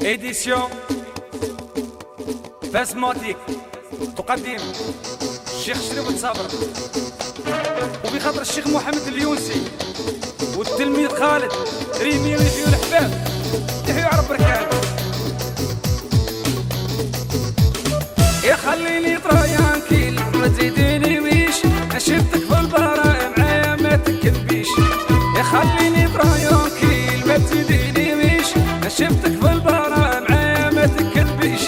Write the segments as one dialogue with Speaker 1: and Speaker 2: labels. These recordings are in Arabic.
Speaker 1: إديسيون باسماتيك تقدم الشيخ شريف صابر وبخاطر الشيخ محمد اليونسي والتلميذ خالد ريمي ويحيوا الحباب يحيوا عرب بركان. يا خليني طريان كيل ما تزيديني ويش شفتك في البراء معايا ما تكذبيش. يا خليني طريان كيل ما تزيديني ويش شفتك في البراء معايا ما تكذبيش.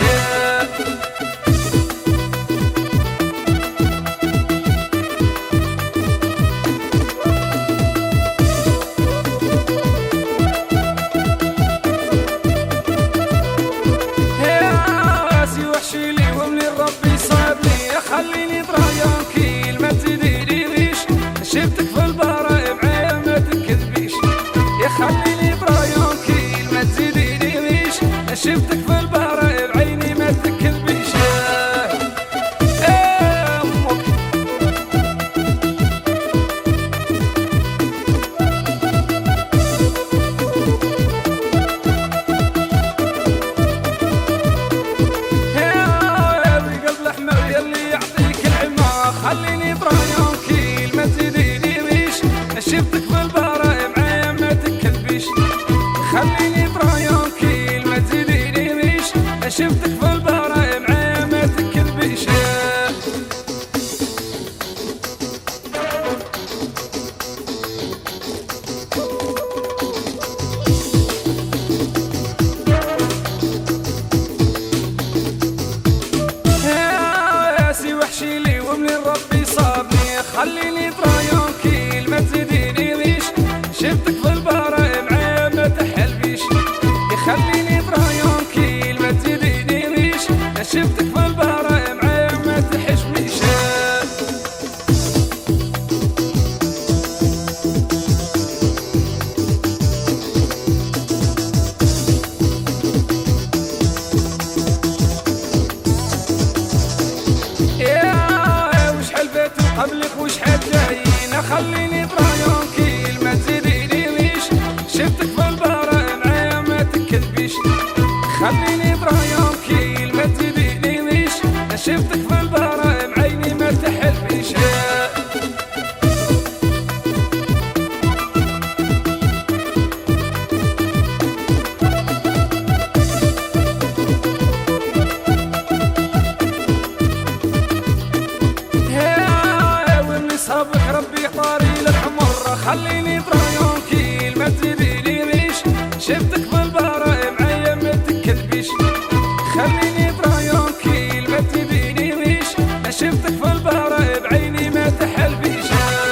Speaker 1: خليني طريان كيل ما تزيديني ويش شفتك في البراء معايا ما تكذبيش. يا خليني طريان كيل ما تزيديني ويش شفتك في البراء بعيني ما تكذبيش. خليني طريان كيل ما تزيديني ويش شفتك في البراء معايا ما تكذبيش. خليني طريان كيل ما تزيديني ويش شفتك في البراء معايا ما تكذبيش. وحشي لي ومن ربي صابني. خليني طريان كيل ما تزيديني ويش شفتك في البراء معايا ما تحلبيش. يخليني طريان كيل ما تزيديني ويش شفتك في البراء معايا ما تحشميش. قبلك وشحال جايين. خليني طريان كيل ما تزيديني ويش شفتك في البراء معايا ما تكذبيش. خليني طريان كيل ما تزيديني ويش شفتك في البراء بعيني ما تحلبيش. صابك ربي طاري للحمر. خليني طريان كيل ما تزيديني ويش شفتك في البراء معايا ما تكذبيش. خليني طريان كيل ما تزيديني ويش شفتك في البراء بعيني ما تحلبيش.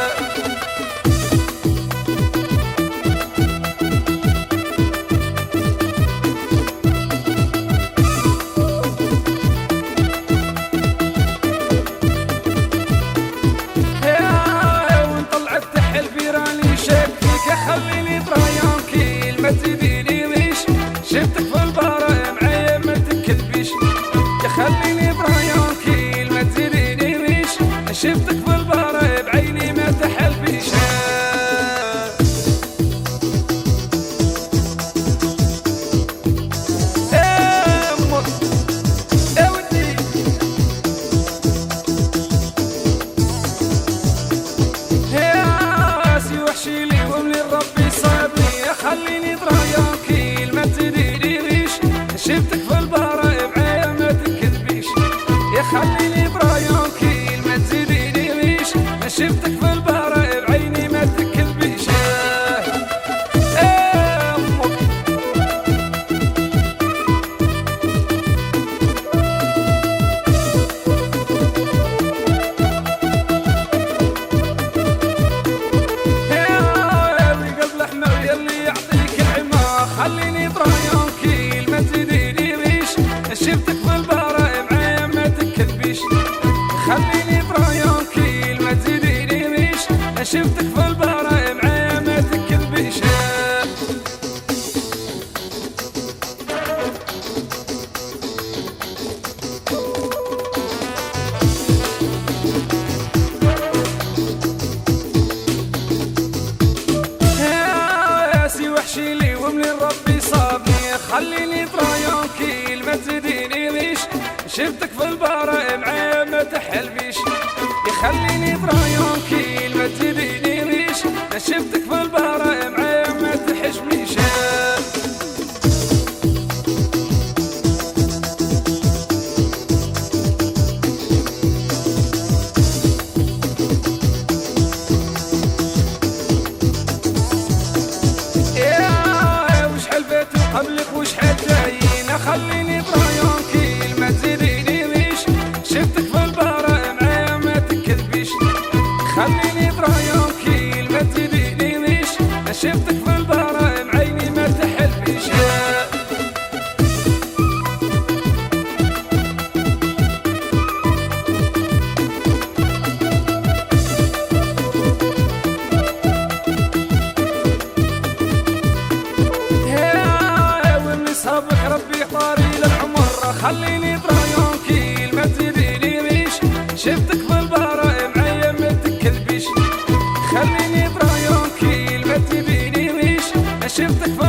Speaker 1: خليني طريان كيل ما تزيديني ويش شفتك في البراء معايا ما تكذبيش. يا خليني طريان كيل ما تزيديني ويش شفتك في البراء بعيني ما تحلبيش. وحشي لي ومن ربي صابني. خليني طريان كيل ما تزيديني ويش شفتك في البراء معايا ما تكذبيش. يا خليني طريان كيل ما تزيديني ويش شفتك في البراء بعيني ما تكذبيش. خليني طريان كيل ما تزيديني ويش شفتك في البراء معايا ما تكذبيش. خليني طريان كيل ما تزيديني ويش شفتك في البراء معايا ما تكذبيش. وحشي لي ومن ربي صابني، خليني طريونكيل ما تزيديني ريش، شفتك في البارة معايا ما تحلبيش، يخليني طريونكيل ما تزيديني ريش، شفتك في البارة معايا ما تحشميش. قبلك وشحال جايين، خليني طريونكيل ما تزيديني ريش، شفتك في البارة معايا ما تكذبيش، خليني طريونكيل ما تزيديني ريش، شفتك في البارة معايني ما تحلبيش. صابك ربي طاري للعمر، خليني طريونكيل ما تزيديني ريش، شفتك في البارة معايا ما تكذبيش، خليني طريونكيل ما تزيديني ريش، شفتك